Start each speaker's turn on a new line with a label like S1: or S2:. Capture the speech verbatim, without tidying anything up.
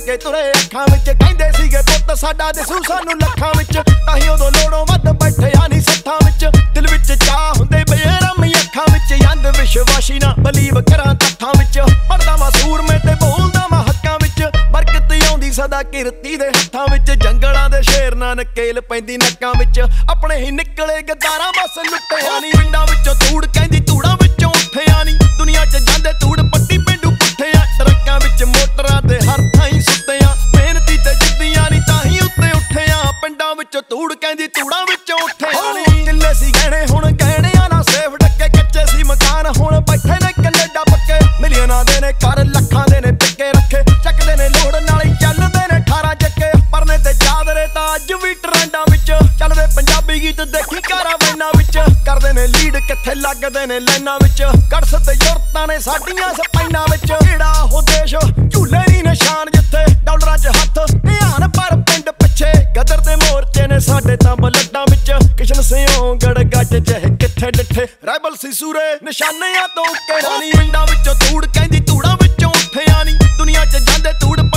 S1: ਕੇ ਤੁਰੇ ਅੱਖਾਂ ਵਿੱਚ ਕਹਿੰਦੇ ਸੀਗੇ ਪੁੱਤ ਸਾਡਾ ਦਿਸੂ ਸਾਨੂੰ ਲੱਖਾਂ ਵਿੱਚ ਤਾਹੀਂ ਉਦੋਂ ਲੋੜੋਂ ਵੱਧ ਬੈਠਿਆ ਨਹੀਂ ਸੱਥਾਂ ਵਿੱਚ ਦਿਲ ਵਿੱਚ ਚਾਹ ਹੁੰਦੇ ਬੇਰਮੀ ਅੱਖਾਂ ਵਿੱਚ ਅੰਧ ਵਿਸ਼ਵਾਸੀ ਨਾ ਬਲੀਵ ਕਰਾਂ ਤੱਥਾਂ ਵਿੱਚ ਪੜਦਾ ਮਾਸੂਰ ਮੈਂ ਤੇ ਬੋਲਦਾ ਮੈਂ ਹੱਕਾਂ ਵਿੱਚ ਬਰਕਤ ਆਉਂਦੀ ਸਦਾ ਕਿਰਤੀ ਦੇ ਹੱਥਾਂ ਵਿੱਚ ਜੰਗਲਾਂ ਦੇ ਸ਼ੇਰ ਨਾ ਨਕੇਲ ਪੈਂਦੀ ਨੱਕਾਂ ਵਿੱਚ ਆਪਣੇ ਹੀ ਨਿਕਲੇ ਗੱਦਾਰਾਂ ਬਸ ਲੁੱਟਿਆ ਨਹੀਂ ਪਿੰਡਾਂ ਵਿੱਚੋਂ ਧੂੜ ਕਹਿੰਦੀ ਧੂੜਾਂ ਵਿੱਚੋਂ ਉੱਠਿਆ ਨਹੀਂ ਦੁਨੀਆ 'ਚ ਜਾਂਦੇ ਧੂੜ ਪੱਟੀ ਪਿੰਡੂ ਪੁੱਠਿਆ ਟਰੱਕਾਂ ਵਿੱਚ ਮੋਟਰਾਂ ਤੇ ਹਰ ਥਾਈਂ ਸੁੱਤਿਆ ਮਿਹਨਤੀ ਤੇ ਜਿੱਦੀਆਂ ਨਹੀਂ ਤਾਂ ਹੀ ਉੱਤੇ ਉੱਠਿਆ ਪਿੰਡਾਂ ਵਿੱਚੋਂ ਧੂੜ ਕਹਿੰਦੀ ਧੂੜਾਂ ਵਿੱਚੋਂ ਉੱਠਿਆ ਨਹੀਂ ਕਿੱਲੇ ਸੀ ਗਹਿਣੇ ਹੁਣ ਗਹਿਣਿਆਂ ਨਾਲ ਸੇਫ ਡੱਕੇ ਕੱਚੇ ਸੀ ਮਕਾਨ ਹੁਣ ਬੈਠੇ ਨੇ ਕੈਨੇਡਾ ਪੱਕੇ ਮਿਲੀਅਨਾਂ ਦੇ ਨੇ ਘਰ ਲੱਖਾਂ ਦੇ ਨੇ ਪਿੱਕੇ ਰੱਖੇ ਚੱਕਦੇ ਨੇ ਲੋੜ ਨਾਲ ਹੀ ਚੱਲਦੇ ਨੇ ਅਠਾਰਾਂ ਚੱਕੇ ਪਰਨੇ ਤੇ ਚਾਦਰੇ ਤਾਂ ਅੱਜ ਵੀ ਟਰੈਂਡਾਂ ਵਿੱਚ ਚੱਲਦੇ ਪੰਜਾਬੀ ਗੀਤ ਦੇਖੀ ਕਾਰਾਵਾਨਾਂ ਵਿੱਚ ਕਰਦੇ ਨੇ ਲੀਡ ਕਿੱਥੇ ਲੱਗਦੇ ਨੇ ਲਾਈਨਾਂ ਵਿੱਚ ਕੜਸ ਤੇ ਯੁਰਤਾਂ ਨੇ ਸਾਡੀਆਂ ਸਪਾਈਨਾਂ ਵਿੱਚ ਕਿਹੜਾ ਉਹ ਦੇਸ਼ ਝੂਲੇ ਨਹੀਂ ਨਿਸ਼ਾਨ ਜਿੱਥੇ ਡਾਲਰਾਂ 'ਚ ਹੱਥ ਧਿਆਨ ਪਰ ਪਿੰਡ ਪਿੱਛੇ ਗਦਰ ਤੇ ਮੋਰਚੇ ਨੇ ਸਾਡੇ ਤਾਂ ਬਲੱਡਾਂ ਵਿੱਚ ਕਿਸ਼ਨ ਸਿਉਂ ਗੜ ਗੱਜ ਜਿਹੇ ਕਿੱਥੇ ਡਿੱਠੇ ਰਾਈਬਲ ਸੀ ਸੂਰੇ ਨਿਸ਼ਾਨਿਆਂ ਤੋਂ ਕਿਹੜਾ ਨਹੀਂ ਪਿੰਡਾਂ ਵਿੱਚੋਂ ਧੂੜ ਕਹਿੰਦੀ ਧੂੜਾਂ ਵਿੱਚੋਂ ਉੱਠਿਆ ਨਹੀਂ ਦੁਨੀਆ 'ਚ ਜਾਂਦੇ ਧੂੜ